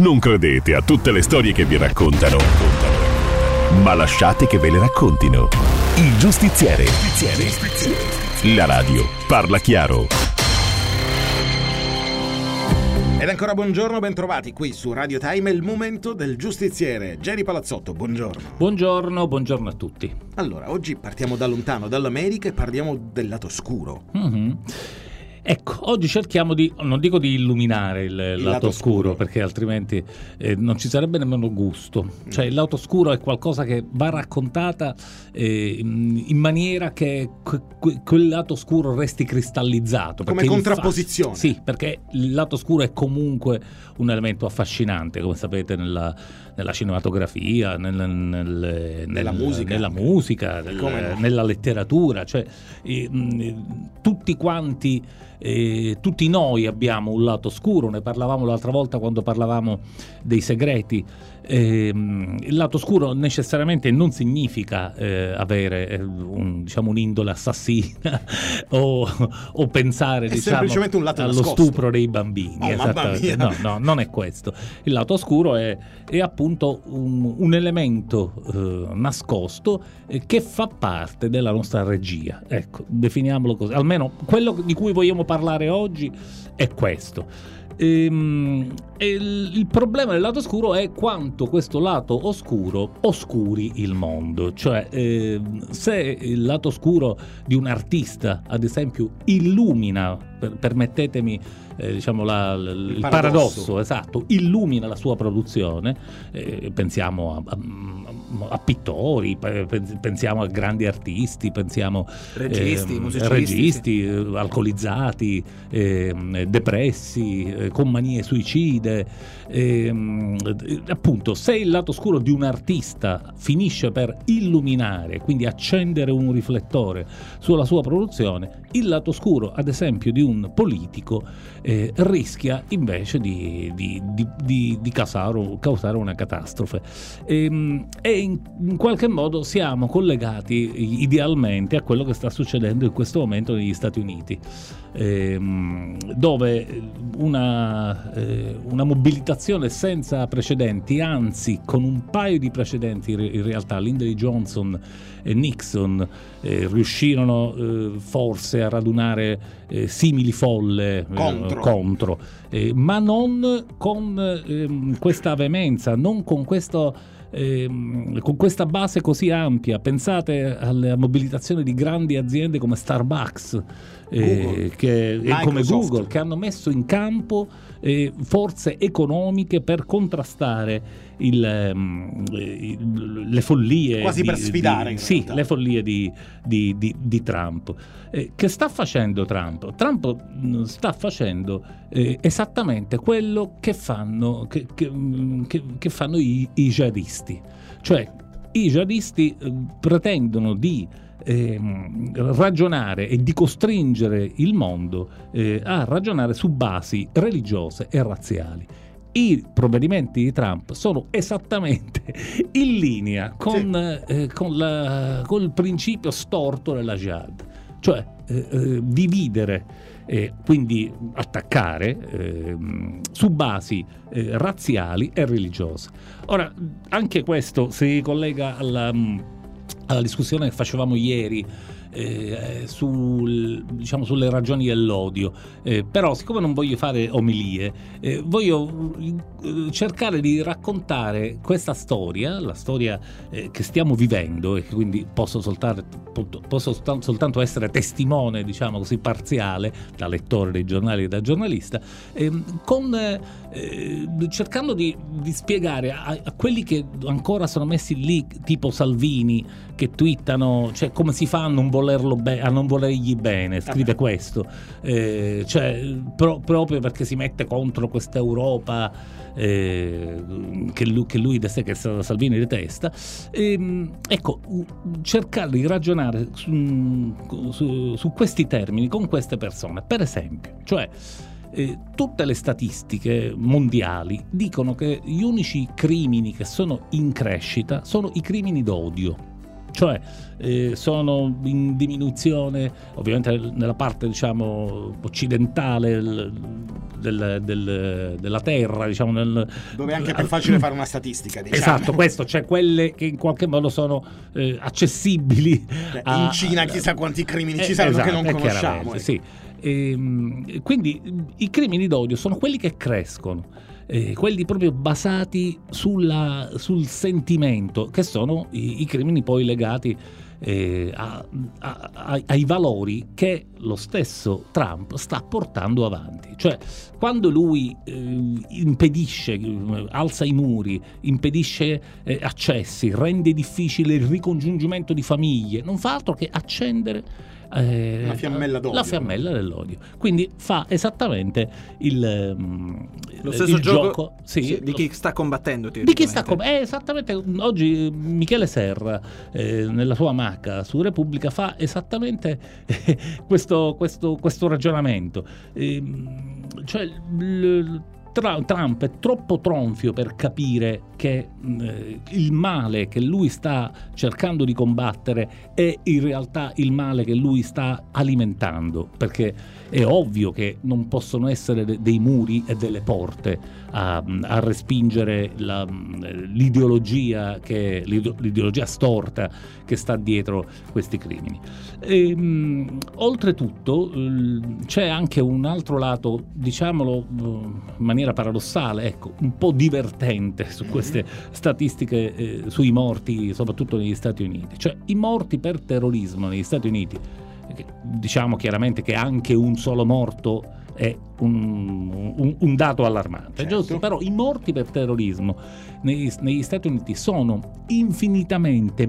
Non credete a tutte le storie che vi raccontano, ma lasciate che ve le raccontino. Il Giustiziere. La radio parla chiaro. Ed ancora buongiorno, bentrovati qui su Radio Time, è il momento del Giustiziere. Geri Palazzotto, buongiorno. Buongiorno a tutti. Allora, oggi partiamo da lontano, dall'America, e parliamo del lato oscuro. Ecco, oggi cerchiamo di, non dico di illuminare il lato oscuro, perché altrimenti non ci sarebbe nemmeno gusto. Cioè il lato oscuro è qualcosa che va raccontata in maniera che quel lato oscuro resti cristallizzato. Come contrapposizione. Sì, perché il lato oscuro è comunque un elemento affascinante, come sapete, nella cinematografia, nella musica, nella letteratura. Cioè tutti quanti... tutti noi abbiamo un lato oscuro, ne parlavamo l'altra volta quando parlavamo dei segreti. Il lato oscuro necessariamente non significa avere un'indole assassina o pensare semplicemente un lato allo nascosto. Stupro dei bambini. No, non è questo. Il lato oscuro è appunto un elemento nascosto che fa parte della nostra regia. Ecco, definiamolo così. Almeno quello di cui vogliamo parlare oggi è questo. Il problema del lato oscuro è quanto questo lato oscuro oscuri il mondo. Cioè se il lato oscuro di un artista, ad esempio, illumina, permettetemi il paradosso, esatto, illumina la sua produzione, pensiamo a pittori, pensiamo a grandi artisti, pensiamo registi alcolizzati, depressi, con manie suicide. Appunto, se il lato oscuro di un artista finisce per illuminare, quindi accendere un riflettore sulla sua produzione, il lato oscuro, ad esempio, di un politico rischia invece di causare una catastrofe. E in qualche modo siamo collegati idealmente a quello che sta succedendo in questo momento negli Stati Uniti, dove una mobilitazione senza precedenti, anzi con un paio di precedenti in realtà. Lyndon Johnson e Nixon riuscirono forse a radunare simili folle contro, ma non con questa veemenza, non con questo con questa base così ampia. Pensate alla mobilitazione di grandi aziende come Starbucks, come Google, che hanno messo in campo forze economiche per contrastare le follie, quasi per sfidare le follie di Trump. Che sta facendo Trump? Trump sta facendo esattamente quello che fanno i jihadisti. Cioè i jihadisti pretendono di ragionare e di costringere il mondo a ragionare su basi religiose e razziali. I provvedimenti di Trump sono esattamente in linea con il principio storto della jihad, cioè dividere, quindi attaccare su basi razziali e religiose. Ora, anche questo si collega alla discussione che facevamo ieri sulle ragioni dell'odio, però siccome non voglio fare omilie, voglio cercare di raccontare questa storia, la storia che stiamo vivendo, e che quindi posso soltanto essere testimone, diciamo così, parziale, da lettore dei giornali e da giornalista, cercando di spiegare a quelli che ancora sono messi lì, tipo Salvini, che twittano, cioè, come si fa a non volergli bene, scrive questo, proprio perché si mette contro questa Europa che Salvini detesta. Ecco, cercare di ragionare su questi termini con queste persone, per esempio, cioè tutte le statistiche mondiali dicono che gli unici crimini che sono in crescita sono i crimini d'odio. cioè sono in diminuzione ovviamente nella parte, diciamo, occidentale della terra, diciamo, dove è anche più facile fare una statistica, diciamo. Esatto, questo, cioè quelle che in qualche modo sono accessibili in Cina chissà quanti crimini ci saranno, esatto, che non conosciamo, sì. Quindi i crimini d'odio sono quelli che crescono, quelli proprio basati sul sentimento, che sono i crimini poi legati ai valori che lo stesso Trump sta portando avanti. Cioè, quando lui impedisce, alza i muri, impedisce accessi, rende difficile il ricongiungimento di famiglie, non fa altro che accendere la fiammella d'odio. La fiammella dell'odio. Quindi fa esattamente lo stesso il gioco sì, di chi sta combattendo. Di chi sta esattamente. Oggi Michele Serra nella sua Macca su Repubblica fa esattamente questo ragionamento. Cioè Trump è troppo tronfio per capire che il male che lui sta cercando di combattere è in realtà il male che lui sta alimentando, perché è ovvio che non possono essere dei muri e delle porte a respingere l'ideologia storta che sta dietro questi crimini. Oltretutto c'è anche un altro lato, diciamolo in maniera paradossale, ecco, un po' divertente su queste statistiche sui morti, soprattutto negli Stati Uniti. Cioè, i morti per terrorismo negli Stati Uniti, diciamo chiaramente che anche un solo morto è un dato allarmante, certo. Giusto? Però i morti per terrorismo negli Stati Uniti sono infinitamente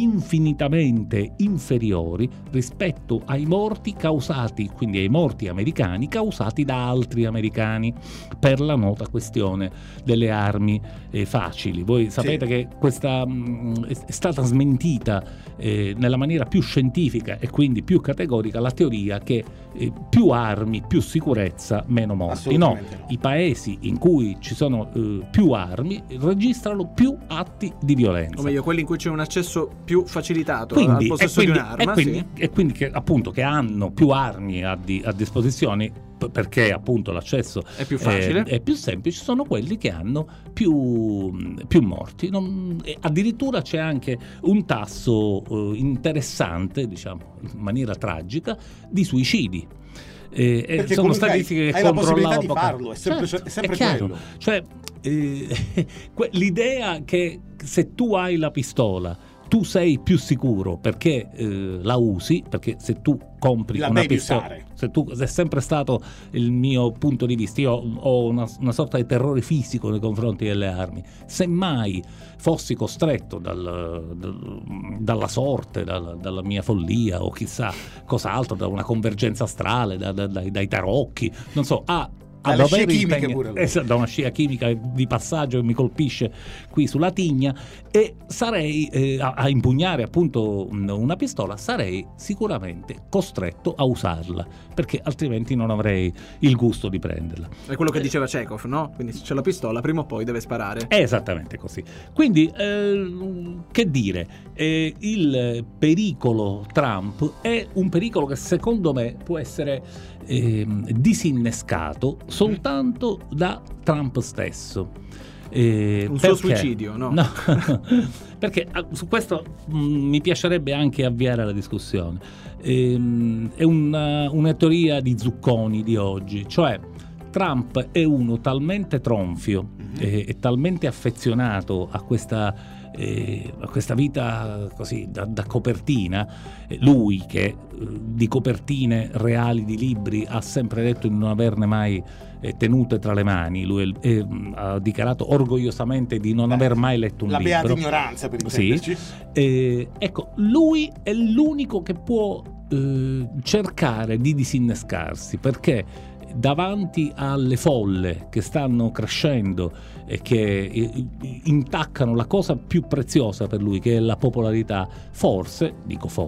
inferiori rispetto ai morti causati, quindi ai morti americani causati da altri americani, per la nota questione delle armi facili. Voi sapete che questa è stata smentita nella maniera più scientifica e quindi più categorica la teoria che più armi, più sicurezza, meno morti. No, i paesi in cui ci sono più armi registrano più atti di violenza. O meglio, quelli in cui c'è un accesso più facilitato al possesso di un'arma. E quindi che appunto che hanno più armi a disposizione, perché appunto l'accesso è più facile, è più semplice, sono quelli che hanno più morti. Addirittura c'è anche un tasso interessante, diciamo in maniera tragica, di suicidi. Sono statistiche che hai la possibilità di poco. farlo, è sempre chiaro. quello. Cioè, l'idea che se tu hai la pistola tu sei più sicuro perché la usi, perché se tu compri una pistola, è sempre stato il mio punto di vista. Io ho una sorta di terrore fisico nei confronti delle armi. Semmai fossi costretto dalla sorte, dalla mia follia o chissà cos'altro, da una convergenza astrale, dai tarocchi, non so, dalle scie chimiche pure da una scia chimica di passaggio che mi colpisce qui sulla tigna, e sarei a impugnare appunto una pistola, sarei sicuramente costretto a usarla, perché altrimenti non avrei il gusto di prenderla. È quello che diceva Chekhov, no? Quindi se c'è la pistola prima o poi deve sparare. È esattamente così. Quindi che dire, il pericolo Trump è un pericolo che secondo me può essere disinnescato soltanto da Trump stesso. Suo suicidio, no? No. Perché su questo mi piacerebbe anche avviare la discussione. È una teoria di Zucconi di oggi, cioè Trump è uno talmente tronfio e talmente affezionato a questa vita così da copertina, lui che di copertine reali di libri ha sempre detto di non averne mai tenute tra le mani. Lui ha dichiarato orgogliosamente di non aver mai letto un libro. La beata ignoranza, per intenderci. Sì. Ecco, lui è l'unico che può cercare di disinnescarsi, perché davanti alle folle che stanno crescendo e che intaccano la cosa più preziosa per lui, che è la popolarità, forse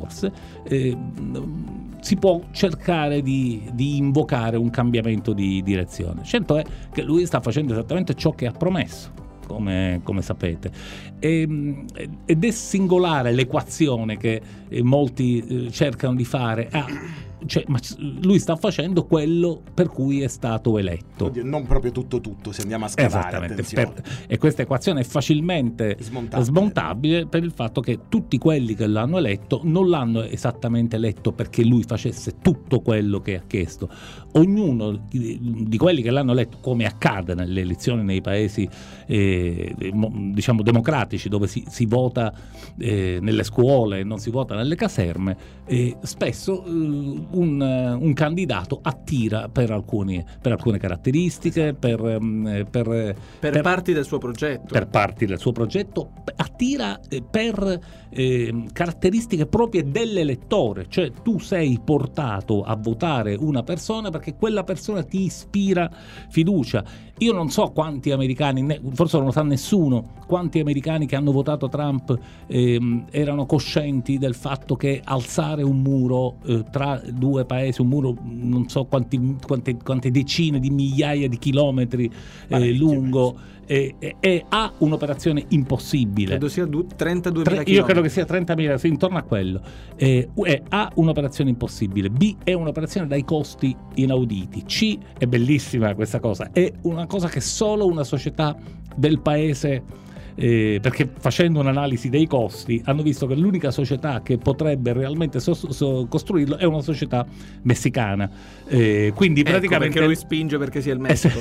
si può cercare di invocare un cambiamento di direzione. Certo è che lui sta facendo esattamente ciò che ha promesso, come sapete. Ed è singolare l'equazione che molti cercano di fare. Cioè, ma lui sta facendo quello per cui è stato eletto. Oddio, non proprio tutto, se andiamo a scavare, attenzione. E questa equazione è facilmente smontabile per il fatto che tutti quelli che l'hanno eletto non l'hanno esattamente eletto perché lui facesse tutto quello che ha chiesto. Ognuno di quelli che l'hanno eletto, come accade nelle elezioni nei paesi diciamo democratici, dove si vota nelle scuole e non si vota nelle caserme, spesso un candidato attira per alcune caratteristiche, per parti del suo progetto. Per parti del suo progetto, attira per caratteristiche proprie dell'elettore, cioè tu sei portato a votare una persona perché quella persona ti ispira fiducia. Io non so quanti americani, forse non lo sa nessuno, quanti americani che hanno votato Trump erano coscienti del fatto che alzare un muro tra due paesi, un muro non so quante decine di migliaia di chilometri lungo, ha un'operazione impossibile. Credo sia 32.000 chilometri. Io credo che sia 30.000, intorno a quello. A un'operazione impossibile. B è un'operazione dai costi inauditi. C è bellissima questa cosa. È una cosa che solo una società del paese, perché facendo un'analisi dei costi hanno visto che l'unica società che potrebbe realmente costruirlo è una società messicana, quindi praticamente perché lui spinge perché sia il Messico.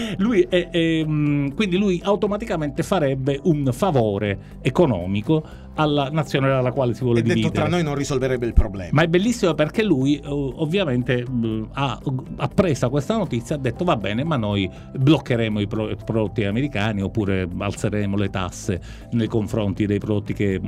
Quindi lui automaticamente farebbe un favore economico alla nazione alla quale si vuole dividere. Detto tra noi non risolverebbe il problema. Ma è bellissimo perché lui ovviamente ha presa questa notizia, ha detto va bene, ma noi bloccheremo i prodotti americani oppure alzeremo le tasse nei confronti dei prodotti che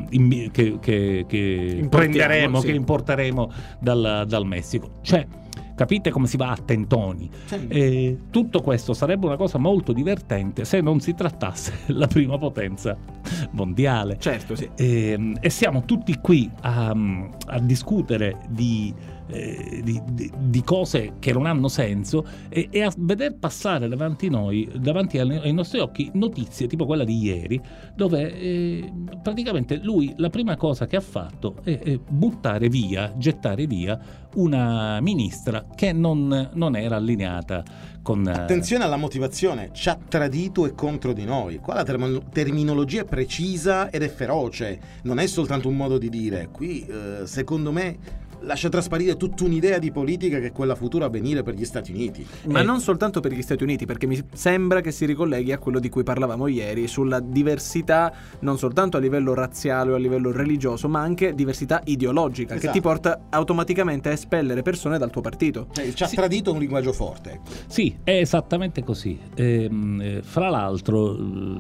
prenderemo, che importeremo dal Messico. Cioè, capite come si va a tentoni? Tutto questo sarebbe una cosa molto divertente se non si trattasse la prima potenza mondiale. Certo, sì. E siamo tutti qui a discutere di cose che non hanno senso e a veder passare davanti ai nostri occhi notizie tipo quella di ieri, dove praticamente lui la prima cosa che ha fatto è gettare via una ministra che non era allineata con... Attenzione alla motivazione: ci ha tradito e contro di noi. Qua la terminologia è precisa ed è feroce, non è soltanto un modo di dire. Qui secondo me lascia trasparire tutta un'idea di politica che è quella futura a venire per gli Stati Uniti. Ma non soltanto per gli Stati Uniti, perché mi sembra che si ricolleghi a quello di cui parlavamo ieri, sulla diversità non soltanto a livello razziale o a livello religioso, ma anche diversità ideologica, che ti porta automaticamente a espellere persone dal tuo partito. Cioè, ci ha tradito un linguaggio forte. Sì, è esattamente così. Fra l'altro,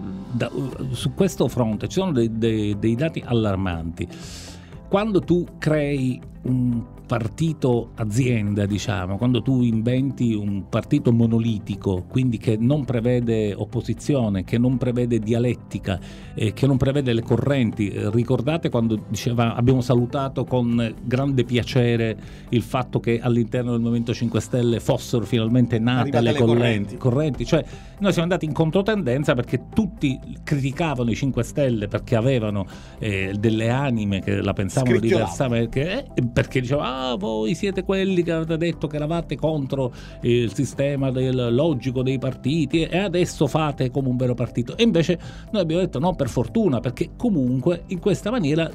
su questo fronte ci sono dei dati allarmanti. Quando tu crei un partito azienda, diciamo, quando tu inventi un partito monolitico, quindi che non prevede opposizione, che non prevede dialettica, che non prevede le correnti. Ricordate quando abbiamo salutato con grande piacere il fatto che all'interno del Movimento 5 Stelle fossero finalmente nate le correnti? Cioè noi siamo andati in controtendenza perché tutti criticavano i 5 Stelle perché avevano delle anime che la pensavano diversamente, perché dicevano voi siete quelli che avete detto che eravate contro il sistema del logico dei partiti e adesso fate come un vero partito. E invece noi abbiamo detto no, per fortuna, perché comunque in questa maniera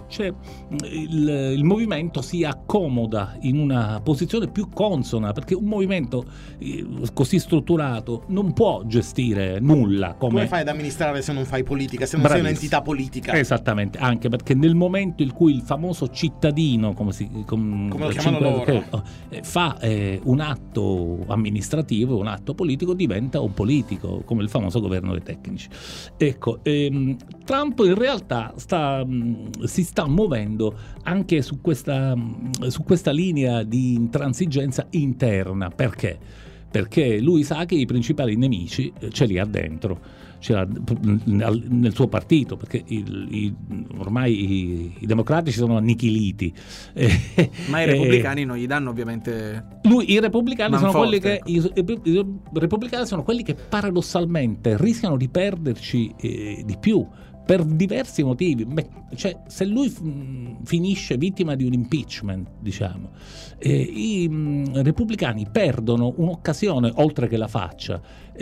il movimento si accomoda in una posizione più consona, perché un movimento così strutturato non può gestire nulla. Come fai ad amministrare se non fai politica, se non sei un'entità politica? Esattamente, anche perché nel momento in cui il famoso cittadino, come lo chiamano loro, fa un atto amministrativo, un atto politico, diventa un politico, come il famoso governo dei tecnici. Ecco, Trump in realtà si sta muovendo anche su questa linea di intransigenza interna. Perché? Perché lui sa che i principali nemici ce li ha dentro. c'era nel suo partito, perché ormai i democratici sono annichiliti. Ma i repubblicani non gli danno ovviamente. I repubblicani sono quelli che i repubblicani sono quelli che paradossalmente rischiano di perderci di più, per diversi motivi. Cioè, se lui finisce vittima di un impeachment, diciamo, i repubblicani perdono un'occasione, oltre che la faccia,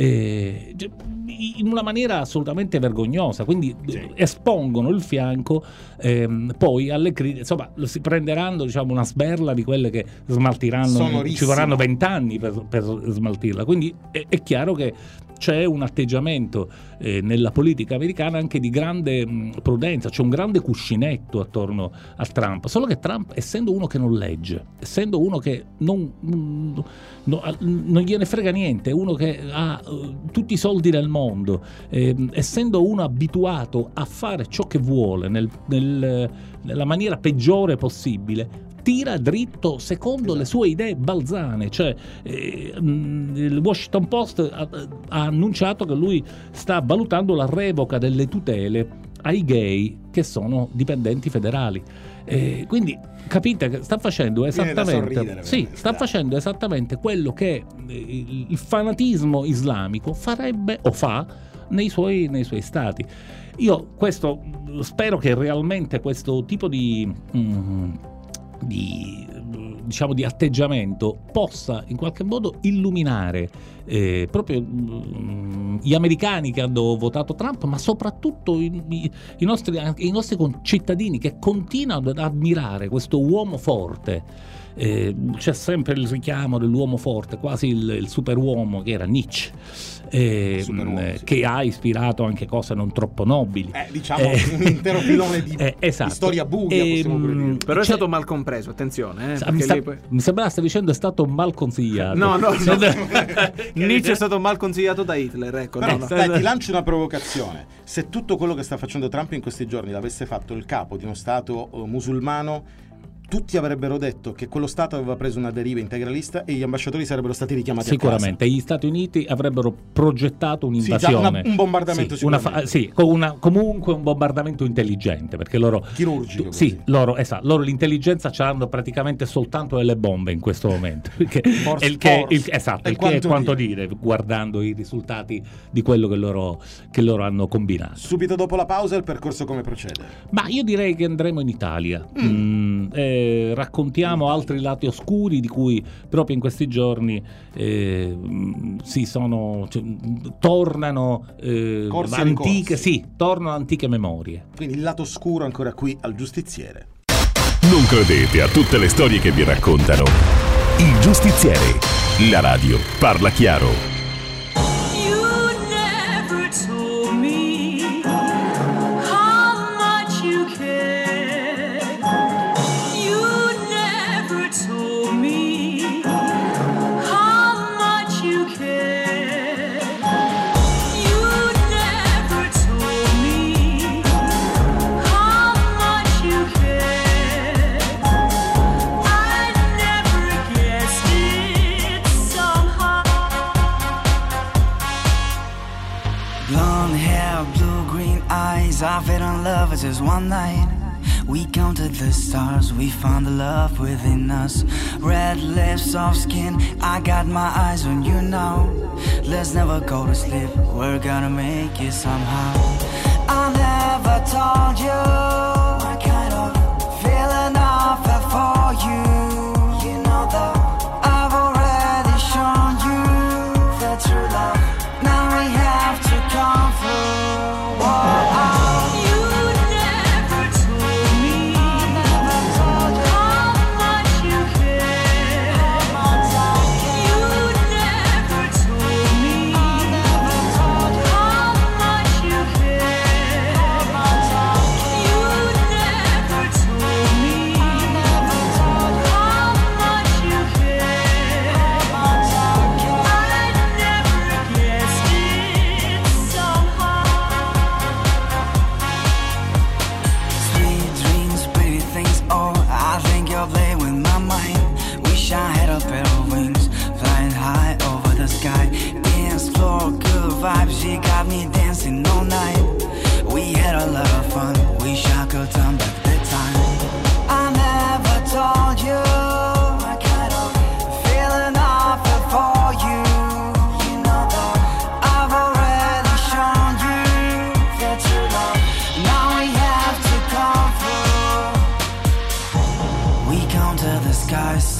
in una maniera assolutamente vergognosa, quindi espongono il fianco poi alle critiche. Insomma, si prenderanno, diciamo, una sberla di quelle che smaltiranno, ci vorranno 20 anni per smaltirla, quindi è chiaro che c'è un atteggiamento nella politica americana anche di grande prudenza, c'è un grande cuscinetto attorno a Trump, solo che Trump, essendo uno che non legge, essendo uno che non gliene frega niente, è uno che ha tutti i soldi del mondo, essendo uno abituato a fare ciò che vuole nella maniera peggiore possibile, tira dritto secondo le sue idee balzane. Cioè, il Washington Post ha annunciato che lui sta valutando la revoca delle tutele ai gay che sono dipendenti federali. Quindi capite che sta facendo facendo esattamente quello che il fanatismo islamico farebbe o fa nei suoi stati. Io questo spero che realmente questo tipo di atteggiamento possa in qualche modo illuminare proprio gli americani che hanno votato Trump, ma soprattutto i nostri concittadini che continuano ad ammirare questo uomo forte. C'è sempre il richiamo dell'uomo forte, quasi il superuomo che era Nietzsche, che ha ispirato anche cose non troppo nobili, un intero filone di storia buia, però è stato mal compreso, attenzione, mi sembrava stai dicendo è stato mal consigliato. No. Nietzsche è stato mal consigliato da Hitler, ecco. Però, dai, ti lancio una provocazione: se tutto quello che sta facendo Trump in questi giorni l'avesse fatto il capo di uno stato musulmano, tutti avrebbero detto che quello Stato aveva preso una deriva integralista e gli ambasciatori sarebbero stati richiamati sicuramente. a casa. Gli Stati Uniti avrebbero progettato un'invasione, un bombardamento comunque un bombardamento intelligente, perché loro chirurgico. Loro l'intelligenza ce l'hanno praticamente soltanto delle bombe in questo momento, che è quanto dire, guardando i risultati di quello che loro hanno combinato. Subito dopo la pausa il percorso come procede? Ma io direi che andremo in Italia. Raccontiamo altri lati oscuri di cui proprio in questi giorni tornano antiche memorie. Quindi il lato oscuro ancora qui al Giustiziere. Non credete a tutte le storie che vi raccontano. Il Giustiziere, la radio parla chiaro. I fell in love with just one night. We counted the stars, we found the love within us. Red lips, soft skin, I got my eyes on you now. Let's never go to sleep, we're gonna make it somehow. I never told you what kind of feeling I felt for you. You know that I've already shown you the true love. Now we have to come through. Whoa,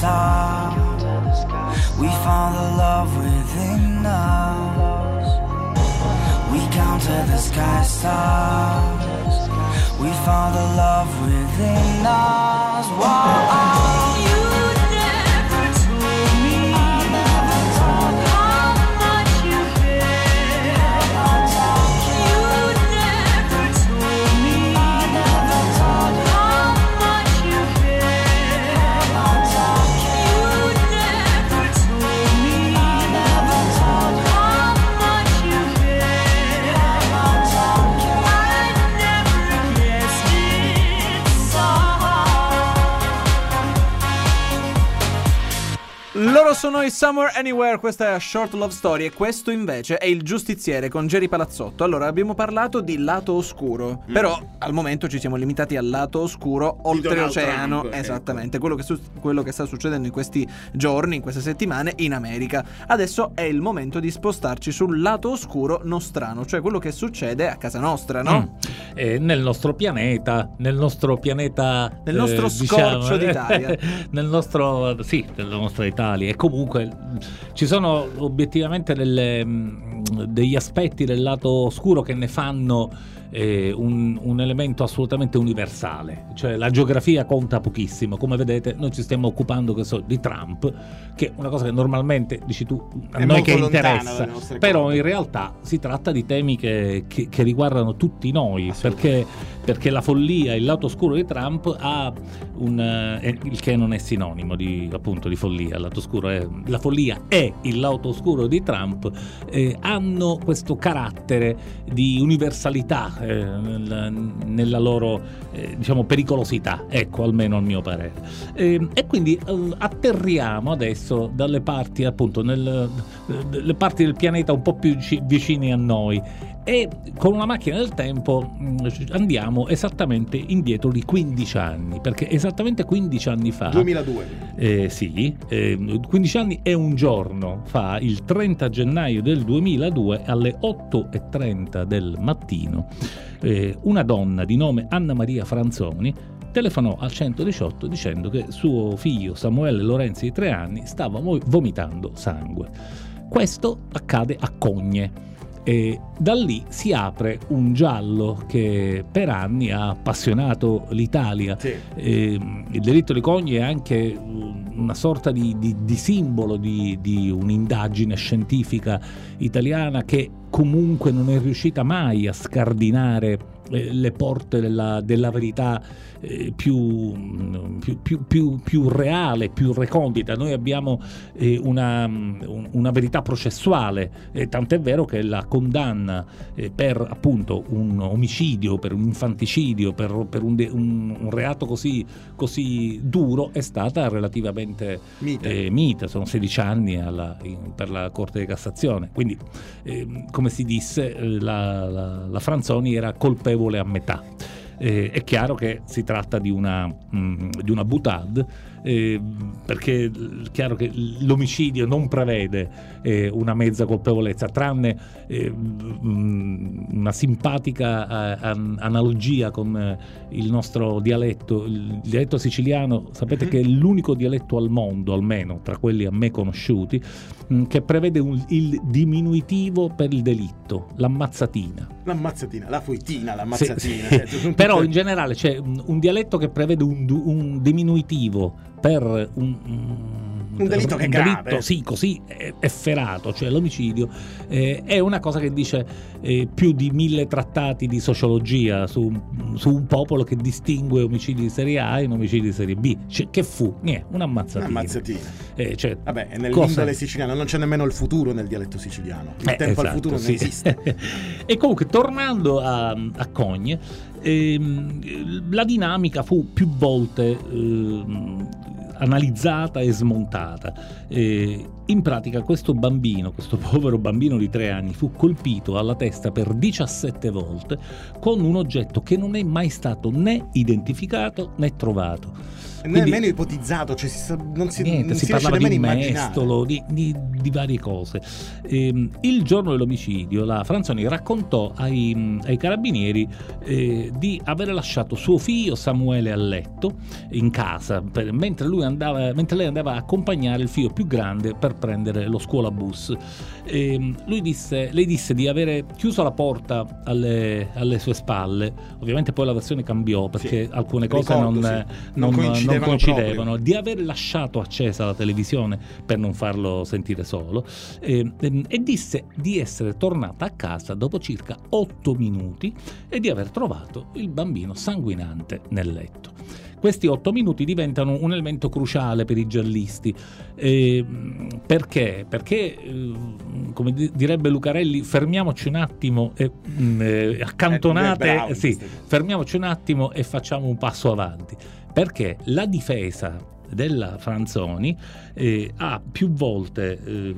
stars. We found the love within us. We counted the sky stars. We found the love within us. Whoa. Loro sono i Somewhere Anywhere, questa è A Short Love Story e questo invece è Il Giustiziere con Geri Palazzotto. Allora, abbiamo parlato di lato oscuro, però al momento ci siamo limitati al lato oscuro oltreoceano, Trump, esattamente, quello che sta succedendo in questi giorni, in queste settimane in America. Adesso è il momento di spostarci sul lato oscuro nostrano, cioè quello che succede a casa nostra, no? Nel nostro pianeta, nel nostro scorcio d'Italia. nella nostra Italia. E comunque ci sono obiettivamente degli aspetti del lato oscuro che ne fanno un elemento assolutamente universale, cioè la geografia conta pochissimo. Come vedete, noi ci stiamo occupando di Trump, che è una cosa che normalmente dici tu a noi che interessa, però in realtà si tratta di temi che riguardano tutti noi, perché la follia, il lato oscuro di Trump ha il che non è sinonimo di follia. Il lato oscuro la follia e il lato oscuro di Trump hanno questo carattere di universalità nella loro pericolosità, ecco, almeno al mio parere, e quindi atterriamo adesso dalle parti, appunto, le parti del pianeta un po' più vicine a noi, e con una macchina del tempo andiamo esattamente indietro di 15 anni, perché esattamente 15 anni fa, 2002, 15 anni e un giorno fa, il 30 gennaio del 2002 alle 8:30 del mattino, una donna di nome Anna Maria Franzoni telefonò al 118 dicendo che suo figlio Samuele Lorenzi di 3 anni stava vomitando sangue. Questo accade a Cogne. E da lì si apre un giallo che per anni ha appassionato l'Italia. Sì. Il delitto di Cogne è anche una sorta di simbolo di un'indagine scientifica italiana che comunque non è riuscita mai a scardinare le porte della verità più reale, più recondita. Noi abbiamo una verità processuale, tant'è vero che la condanna per appunto un omicidio, per un infanticidio, per un reato così duro è stata relativamente mite. Sono 16 anni per la Corte di Cassazione. Quindi come si disse, la Franzoni era colpevole a metà. È chiaro che si tratta di una boutade, perché è chiaro che l'omicidio non prevede una mezza colpevolezza, tranne una simpatica analogia con il nostro dialetto. Il dialetto siciliano, sapete che è l'unico dialetto al mondo, almeno tra quelli a me conosciuti, che prevede il diminutivo per il delitto, l'ammazzatina, la foitina, l'ammazzatina. Sì. Però in generale c'è un dialetto che prevede un diminutivo per un delitto che è grave, sì, così efferato, cioè l'omicidio. È una cosa che dice più di 1000 trattati di sociologia su un popolo che distingue omicidi di serie A e omicidi di serie B. Che fu? Un'ammazzatina. Cioè, vabbè, nell'indole siciliana non c'è nemmeno il futuro nel dialetto siciliano. Il tempo al futuro non esiste. E comunque, tornando a Cogne, la dinamica fu più volte analizzata e smontata. In pratica questo povero bambino di 3 anni fu colpito alla testa per 17 volte con un oggetto che non è mai stato né identificato né trovato. nemmeno ipotizzato, cioè non si si parlava di un mestolo, di varie cose. Il giorno dell'omicidio la Franzoni raccontò ai carabinieri di avere lasciato suo figlio Samuele a letto in casa mentre lei andava a accompagnare il figlio più grande per prendere lo scuolabus. Lei disse di avere chiuso la porta alle sue spalle. Ovviamente poi la versione cambiò perché alcune cose non coincidevano, di aver lasciato accesa la televisione per non farlo sentire solo, e disse di essere tornata a casa dopo circa 8 minuti e di aver trovato il bambino sanguinante nel letto. Questi 8 minuti diventano un elemento cruciale per i giallisti. Perché? Perché, come direbbe Lucarelli, fermiamoci un attimo fermiamoci un attimo e facciamo un passo avanti. Perché la difesa della Franzoni ha più volte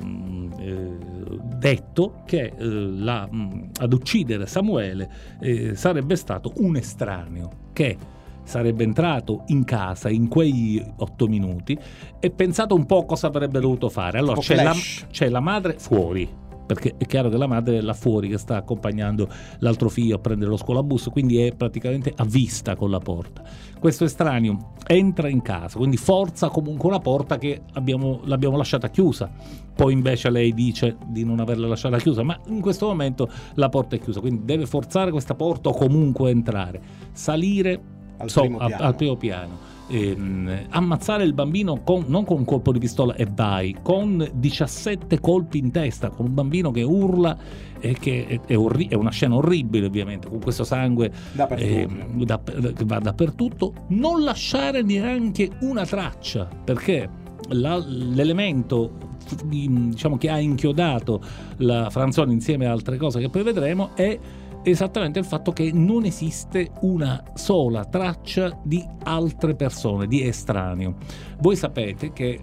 detto che ad uccidere Samuele sarebbe stato un estraneo che sarebbe entrato in casa in quei 8 minuti e pensato un po' cosa avrebbe dovuto fare. Allora c'è la madre fuori, perché è chiaro che la madre è là fuori che sta accompagnando l'altro figlio a prendere lo scuolabus, quindi è praticamente a vista con la porta. Questo estraneo entra in casa, quindi forza comunque una porta che l'abbiamo lasciata chiusa. Poi invece lei dice di non averla lasciata chiusa, ma in questo momento la porta è chiusa, quindi deve forzare questa porta o comunque entrare, salire al primo piano, ammazzare il bambino non con un colpo di pistola e vai, con 17 colpi in testa, con un bambino che urla e che è una scena orribile, ovviamente, con questo sangue che va dappertutto. Non lasciare neanche una traccia, perché l'elemento, diciamo, che ha inchiodato la Franzoni insieme a altre cose che poi vedremo è esattamente il fatto che non esiste una sola traccia di altre persone, di estraneo. Voi sapete che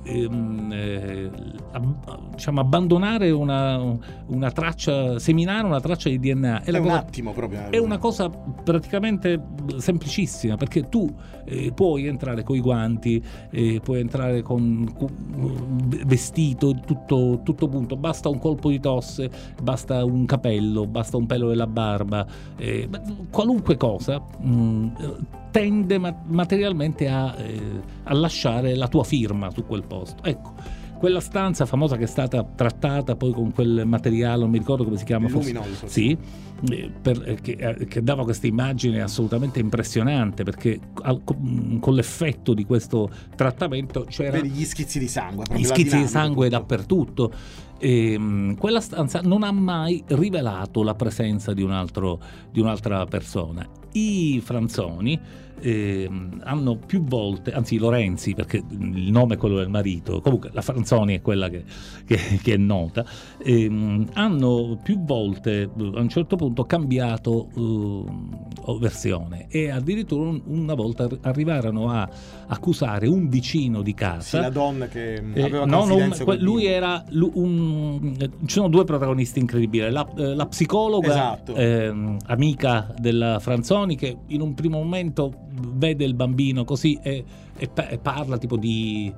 abbandonare una traccia, seminare una traccia di DNA è una cosa praticamente semplicissima, perché tu puoi entrare coi guanti, puoi entrare con vestito tutto punto, basta un colpo di tosse, basta un capello, basta un pelo della barba, qualunque cosa tende materialmente a lasciare la tua firma su quel posto. Ecco, quella stanza famosa che è stata trattata poi con quel materiale, non mi ricordo come si chiama, luminoso, sì, che dava questa immagine assolutamente impressionante, perché con l'effetto di questo trattamento c'erano gli schizzi di sangue, dappertutto. Quella stanza non ha mai rivelato la presenza di un'altra persona. I Franzoni hanno più volte, anzi Lorenzi, perché il nome è quello del marito, comunque la Franzoni è quella che è nota, hanno più volte a un certo punto cambiato versione, e addirittura una volta arrivarono a accusare un vicino di casa, la donna che aveva confidenza con lui era ci sono due protagonisti incredibili, la psicologa, esatto, amica della Franzoni, che in un primo momento vede il bambino così e parla tipo di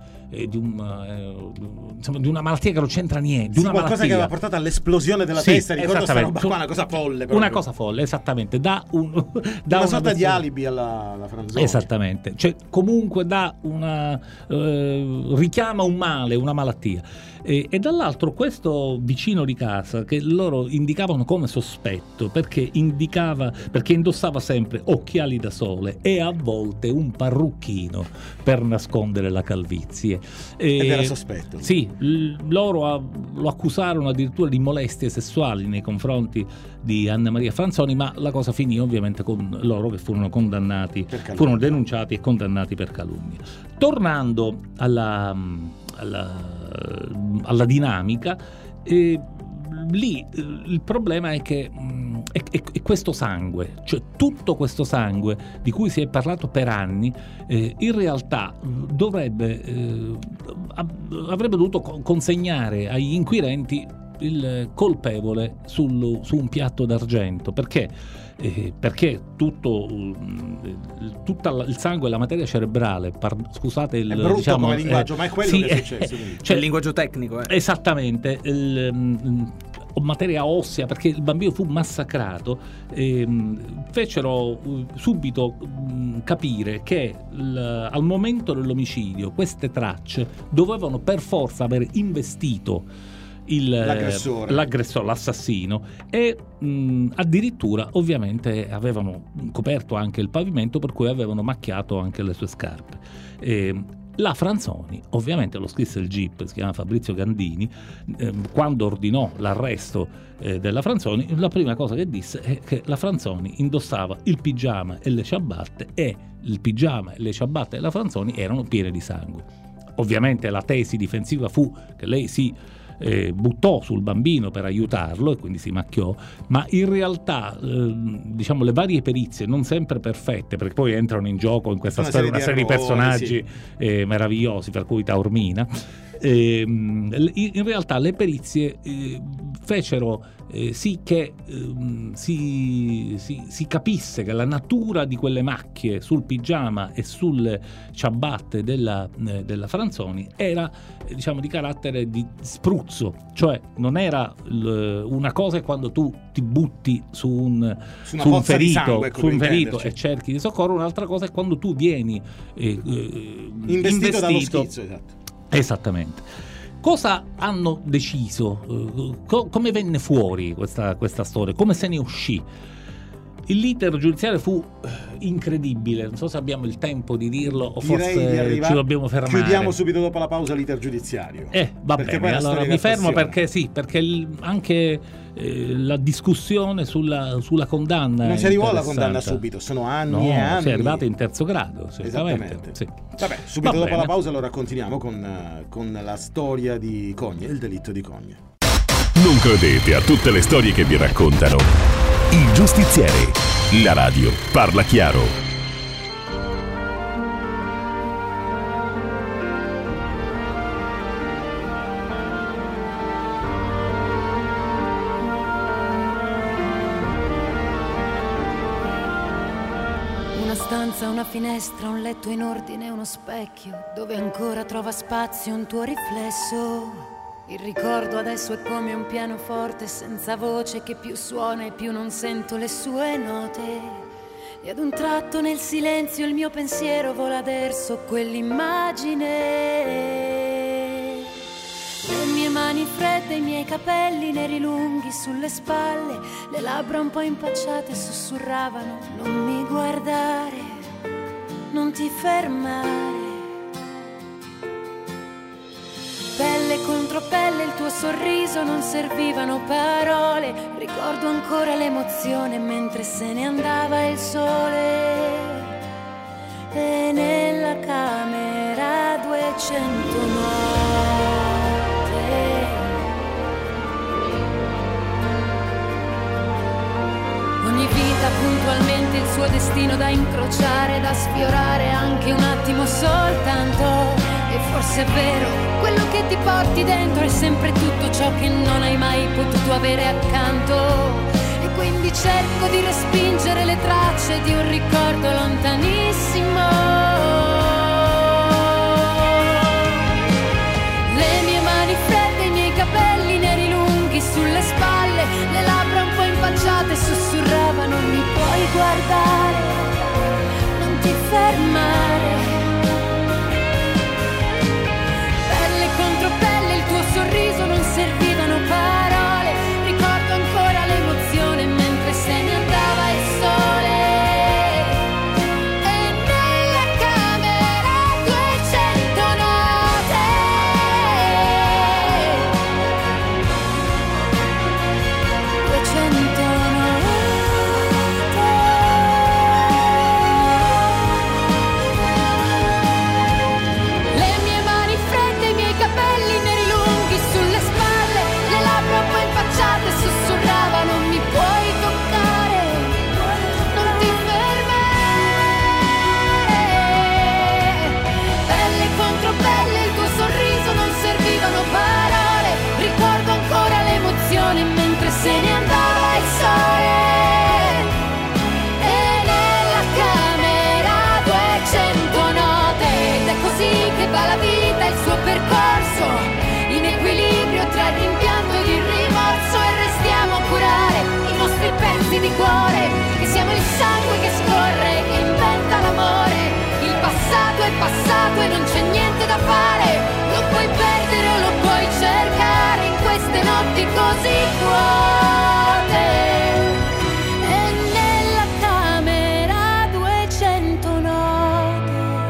una malattia che non c'entra niente, di una qualcosa malattia che aveva portato all'esplosione della testa, ricordo sta roba qua, una cosa folle proprio. Una cosa folle, esattamente, dà una sorta di alibi alla Franzoni, esattamente, cioè comunque dà richiama un male, una malattia. E dall'altro questo vicino di casa, che loro indicavano come sospetto perché indossava sempre occhiali da sole e a volte un parrucchino per nascondere la calvizie, ed era sospetto. Sì, loro lo accusarono addirittura di molestie sessuali nei confronti di Anna Maria Franzoni, ma la cosa finì ovviamente con loro che furono denunciati e condannati per calunnia. Tornando alla dinamica, lì il problema è che è questo sangue, cioè tutto questo sangue di cui si è parlato per anni, in realtà avrebbe dovuto consegnare agli inquirenti il colpevole su un piatto d'argento. Perché tutto il sangue e la materia cerebrale, scusate il, è brutto diciamo, come linguaggio, ma è quello che è successo. Cioè il linguaggio tecnico. Esattamente, materia ossea, perché il bambino fu massacrato, fecero subito capire che al momento dell'omicidio queste tracce dovevano per forza aver investito l'aggressore, l'assassino, e addirittura ovviamente avevano coperto anche il pavimento, per cui avevano macchiato anche le sue scarpe. La Franzoni, ovviamente lo scrisse il GIP, si chiama Fabrizio Gandini, quando ordinò l'arresto della Franzoni, la prima cosa che disse è che la Franzoni indossava il pigiama e le ciabatte, e il pigiama e le ciabatte della Franzoni erano piene di sangue. Ovviamente la tesi difensiva fu che lei si buttò sul bambino per aiutarlo e quindi si macchiò, ma in realtà diciamo le varie perizie non sempre perfette, perché poi entrano in gioco in questa storia una serie di personaggi meravigliosi, per cui Taormina, in realtà le perizie fecero sì che si capisse che la natura di quelle macchie sul pigiama e sulle ciabatte della Franzoni era, diciamo, di carattere di spruzzo, cioè non era una cosa quando tu ti butti su un ferito e cerchi di soccorro, un'altra cosa è quando tu vieni investito dallo schizzo. Esattamente. Cosa hanno deciso? Come venne fuori questa storia? Come se ne uscì? L'iter giudiziario fu incredibile, non so se abbiamo il tempo di dirlo o forse ci dobbiamo fermare. Chiudiamo subito dopo la pausa l'iter giudiziario. Va bene, allora mi fermo perché anche la discussione sulla condanna non si arrivò alla condanna subito, sono anni e anni. Si è arrivata in terzo grado. Esattamente. Sì. Vabbè, subito dopo la pausa allora continuiamo con la storia di Cogne, il delitto di Cogne. Non credete a tutte le storie che vi raccontano. Il Giustiziere, la radio parla chiaro. Una stanza, una finestra, un letto in ordine, uno specchio dove ancora trova spazio un tuo riflesso. Il ricordo adesso è come un pianoforte senza voce che più suona e più non sento le sue note. E ad un tratto nel silenzio il mio pensiero vola verso quell'immagine. Le mie mani fredde, i miei capelli neri lunghi sulle spalle, le labbra un po' impacciate sussurravano: non mi guardare, non ti fermare. Pelle contro pelle, il tuo sorriso, non servivano parole. Ricordo ancora l'emozione mentre se ne andava il sole. E nella camera 200 note. Ogni vita puntualmente il suo destino da incrociare, da sfiorare anche un attimo soltanto. E forse è vero, quello che ti porti dentro è sempre tutto ciò che non hai mai potuto avere accanto. E quindi cerco di respingere le tracce di un ricordo lontanissimo. Le mie mani fredde, i miei capelli neri lunghi sulle spalle, le labbra un po' impacciate sussurravano: mi puoi guardare, non ti fermare. Sorriso, non servivano parole, ricordo ancora l'emozione mentre se ne andava il sole. E nella camera 200 note. 200 note. poi non c'è niente da fare, lo puoi perdere o lo puoi cercare in queste notti così vuote. E nella camera 200 note.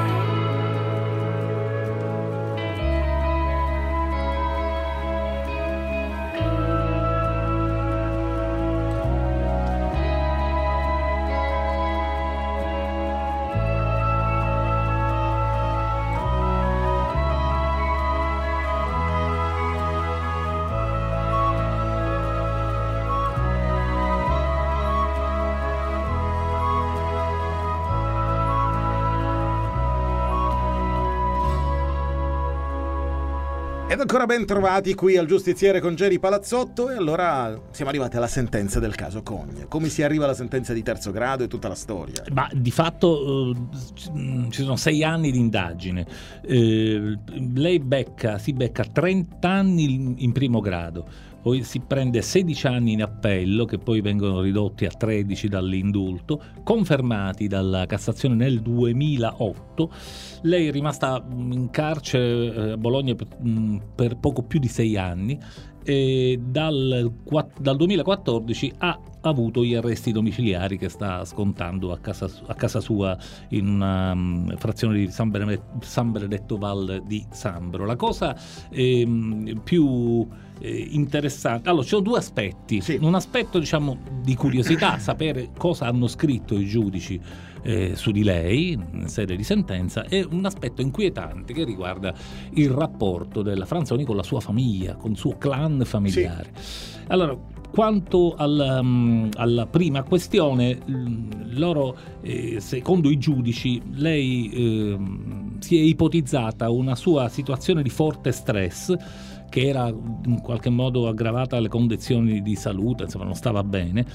Ed ancora ben trovati qui al Giustiziere con Geri Palazzotto. E allora siamo arrivati alla sentenza del caso Cogne. Come si arriva alla sentenza di terzo grado e tutta la storia? Ma di fatto ci sono 6 anni di indagine. Lei si becca 30 anni in primo grado, poi si prende 16 anni in appello, che poi vengono ridotti a 13 dall'indulto, confermati dalla Cassazione nel 2008. Lei è rimasta in carcere a Bologna per poco più di 6 anni e dal 2014 ha avuto gli arresti domiciliari che sta scontando a casa sua in una frazione di San Benedetto Val di Sambro. La cosa più interessante, allora ci sono 2 aspetti. Sì. Un aspetto, diciamo, di curiosità, sapere cosa hanno scritto i giudici su di lei in sede di sentenza, e un aspetto inquietante che riguarda il rapporto della Franzoni con la sua famiglia, con il suo clan familiare. Sì. Allora, quanto alla prima questione, loro, secondo i giudici, lei si è ipotizzata una sua situazione di forte stress che era in qualche modo aggravata alle condizioni di salute, insomma non stava bene.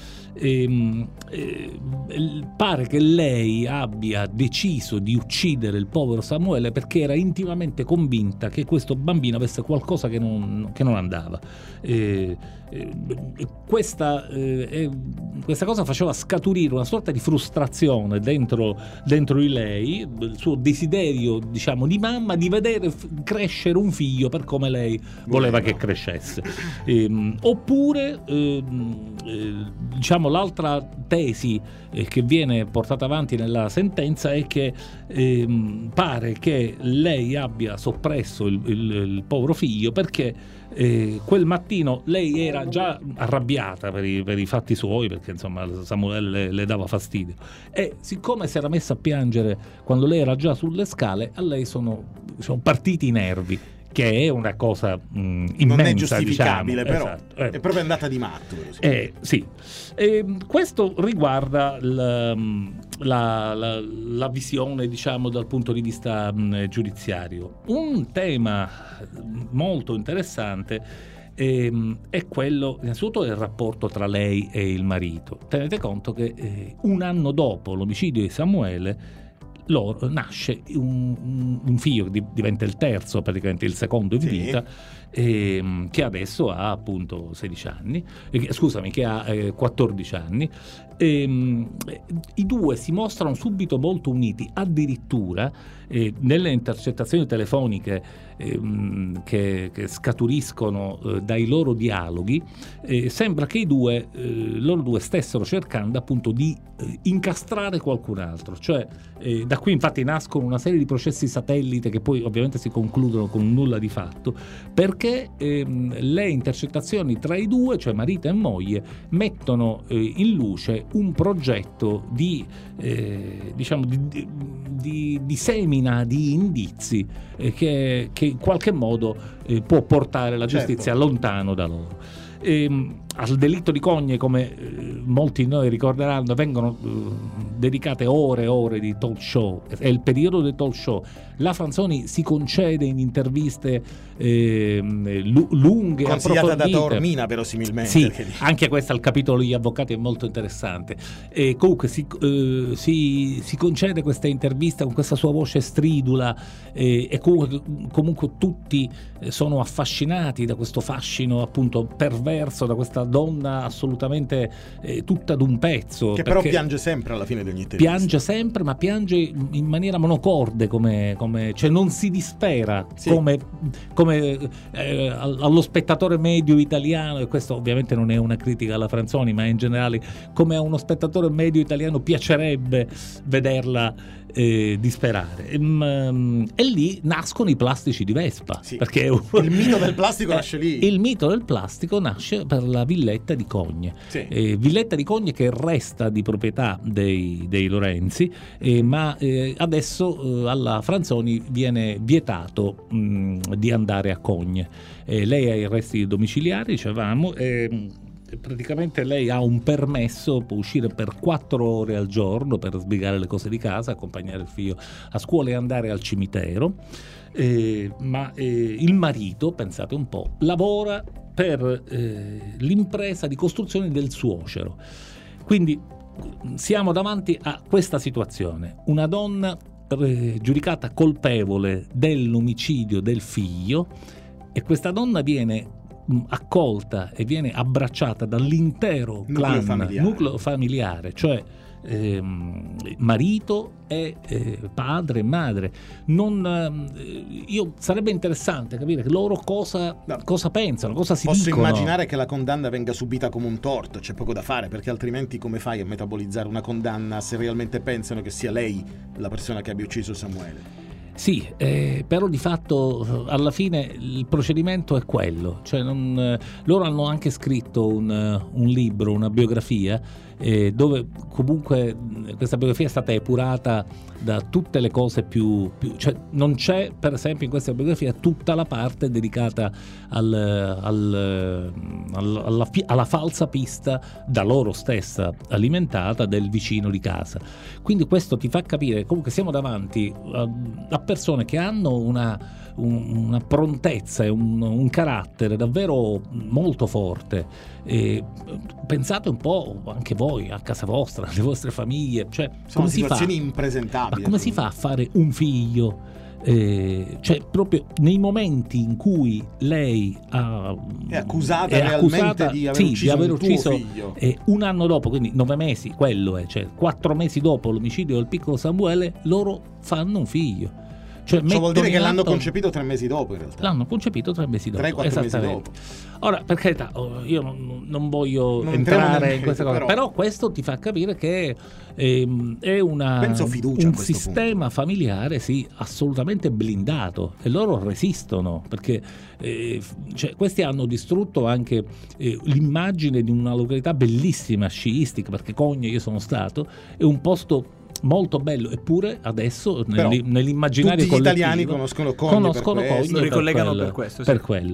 Pare che lei abbia deciso di uccidere il povero Samuele perché era intimamente convinta che questo bambino avesse qualcosa che non andava. Questa cosa faceva scaturire una sorta di frustrazione dentro di lei, il suo desiderio, diciamo, di mamma di vedere crescere un figlio per come lei voleva che crescesse. Oppure diciamo, l'altra tesi che viene portata avanti nella sentenza è che pare che lei abbia soppresso il povero figlio perché quel mattino lei era già arrabbiata per i fatti suoi, perché insomma Samuele le dava fastidio, e siccome si era messa a piangere quando lei era già sulle scale, a lei sono partiti i nervi, che è una cosa immensa, non è giustificabile, diciamo. però Esatto. è proprio andata di matto. Sì. Questo riguarda la visione, diciamo, dal punto di vista giudiziario. Un tema molto interessante è quello, innanzitutto, del rapporto tra lei e il marito. Tenete conto che un anno dopo l'omicidio di Samuele nasce un figlio che diventa il terzo, praticamente il secondo in vita, che adesso ha appunto 16 anni, che ha 14 anni. I due si mostrano subito molto uniti, addirittura nelle intercettazioni telefoniche che scaturiscono dai loro dialoghi, sembra che loro due stessero cercando appunto di incastrare qualcun altro, cioè da qui infatti nascono una serie di processi satellite che poi ovviamente si concludono con un nulla di fatto, perché le intercettazioni tra i due, cioè marito e moglie, mettono in luce un progetto di semina di indizi che in qualche modo può portare la giustizia lontano da loro. Al delitto di Cogne, come molti di noi ricorderanno, vengono dedicate ore e ore di talk show. È il periodo dei talk show. La Franzoni si concede in interviste lunghe, consigliata da approfondite. Taormina, verosimilmente. Sì, anche questo al capitolo degli avvocati è molto interessante. Comunque si concede questa intervista con questa sua voce stridula, e comunque tutti sono affascinati da questo fascino appunto perverso, da questa donna assolutamente tutta d'un pezzo. Che però piange sempre alla fine di ogni intervista. Piange sempre, ma piange in maniera monocorde, cioè non si dispera, sì, come allo spettatore medio italiano, e questo ovviamente non è una critica alla Franzoni, ma in generale come a uno spettatore medio italiano piacerebbe vederla disperare. E lì nascono i plastici di Vespa, sì, perché il mito del plastico nasce lì. Il mito del plastico nasce per la villetta di Cogne, sì, villetta di Cogne che resta di proprietà dei Lorenzi, ma adesso alla Franzoni viene vietato di andare a Cogne. Lei ha i resti domiciliari, dicevamo, praticamente lei ha un permesso, può uscire per 4 ore al giorno per sbrigare le cose di casa, accompagnare il figlio a scuola e andare al cimitero, ma il marito, pensate un po', lavora per l'impresa di costruzione del suocero. Quindi siamo davanti a questa situazione: una donna giudicata colpevole dell'omicidio del figlio, e questa donna viene accolta e viene abbracciata dall'intero nucleo familiare, cioè marito e padre e madre. Sarebbe interessante capire che loro cosa pensano, cosa si dicono. Posso immaginare che la condanna venga subita come un torto, c'è poco da fare, perché altrimenti come fai a metabolizzare una condanna se realmente pensano che sia lei la persona che abbia ucciso Samuele? Sì, però di fatto alla fine il procedimento è quello, cioè loro hanno anche scritto un libro, una biografia, dove comunque questa biografia è stata epurata da tutte le cose più cioè non c'è per esempio in questa biografia tutta la parte dedicata alla falsa pista da loro stessa alimentata del vicino di casa. Quindi questo ti fa capire comunque siamo davanti a persone che hanno una prontezza e un carattere davvero molto forte. Pensate un po' anche voi a casa vostra, alle vostre famiglie, cioè sono situazioni impresentabili. Ma come si fa a fare un figlio? Cioè proprio nei momenti in cui lei è accusata realmente di aver ucciso tuo figlio, un anno dopo, quindi 9 mesi, quello è, cioè 4 mesi dopo l'omicidio del piccolo Samuele, loro fanno un figlio. Cioè vuol dire che l'hanno concepito 3 mesi dopo, in realtà. L'hanno concepito 3 mesi dopo. 3-4 mesi dopo. Ora, per carità, io non voglio entrare in queste cose, però questo ti fa capire che è un sistema familiare, sì, assolutamente blindato, e loro resistono, perché cioè, questi hanno distrutto anche l'immagine di una località bellissima sciistica, perché Cogne, io sono stato, è un posto molto bello, eppure adesso nell'immaginario tutti gli collettivo italiani conoscono Cogne, lo ricollegano per questo, sì. Per quello.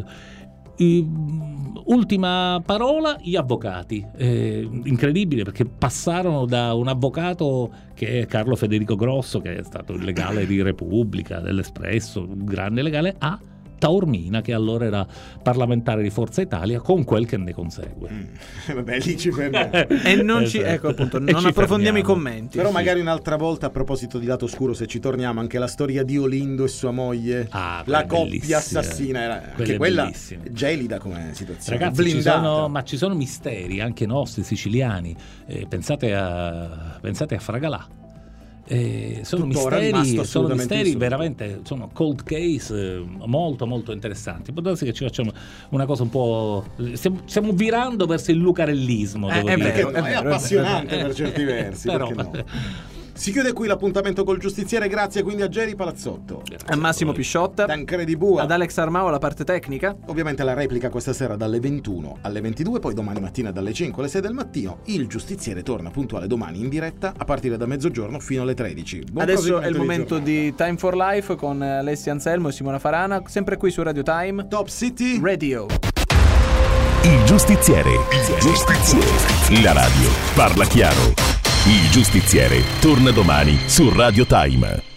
Ultima parola, gli avvocati. Incredibile, perché passarono da un avvocato che è Carlo Federico Grosso, che è stato il legale di Repubblica, dell'Espresso, un grande legale, a Taormina, che allora era parlamentare di Forza Italia, con quel che ne consegue. Vabbè, lì ci fermiamo. E non ci ecco appunto, non approfondiamo i commenti. Però magari un'altra volta, a proposito di lato oscuro, se ci torniamo, anche la storia di Olindo e sua moglie, la coppia assassina, era anche quella gelida come situazione. Ragazzi, ci sono misteri anche nostri siciliani. Pensate a Fragalà. Sono misteri veramente, sono cold case molto molto interessanti. Può darsi che ci facciamo una cosa un po', stiamo virando verso il lucarellismo, è appassionante per certi versi, però, perché no? Si chiude qui l'appuntamento col giustiziere, grazie quindi a Geri Palazzotto, a Massimo Pisciotta, Dan Credibua, ad Alex Armao alla parte tecnica. Ovviamente la replica questa sera dalle 21 alle 22, poi domani mattina dalle 5 alle 6 del mattino. Il giustiziere torna puntuale domani in diretta a partire da mezzogiorno fino alle 13. Adesso è il momento di Time for Life con Alessia Anselmo e Simona Farana, sempre qui su Radio Time Top City Radio. Il giustiziere. La radio parla chiaro. Il giustiziere torna domani su Radio Time.